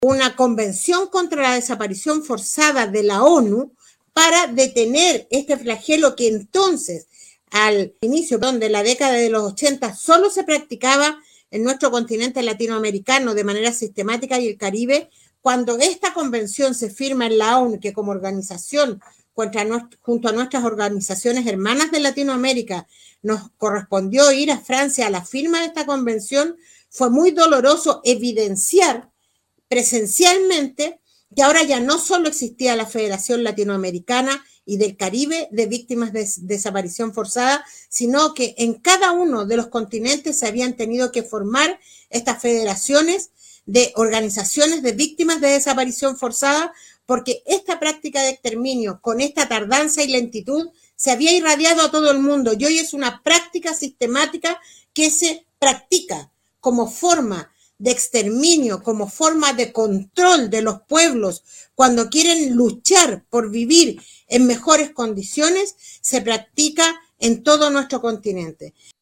una convención contra la desaparición forzada de la ONU para detener este flagelo que entonces, al inicio de la década de los 80, solo se practicaba en nuestro continente latinoamericano de manera sistemática y el Caribe. Cuando esta convención se firma en la ONU, que como organización, junto a nuestras organizaciones hermanas de Latinoamérica, nos correspondió ir a Francia a la firma de esta convención, fue muy doloroso evidenciar presencialmente que ahora ya no solo existía la Federación Latinoamericana y del Caribe de Víctimas de Desaparición Forzada, sino que en cada uno de los continentes se habían tenido que formar estas federaciones de organizaciones de víctimas de desaparición forzada, porque esta práctica de exterminio, con esta tardanza y lentitud, se había irradiado a todo el mundo y hoy es una práctica sistemática que se practica como forma de exterminio, como forma de control de los pueblos cuando quieren luchar por vivir en mejores condiciones, se practica en todo nuestro continente.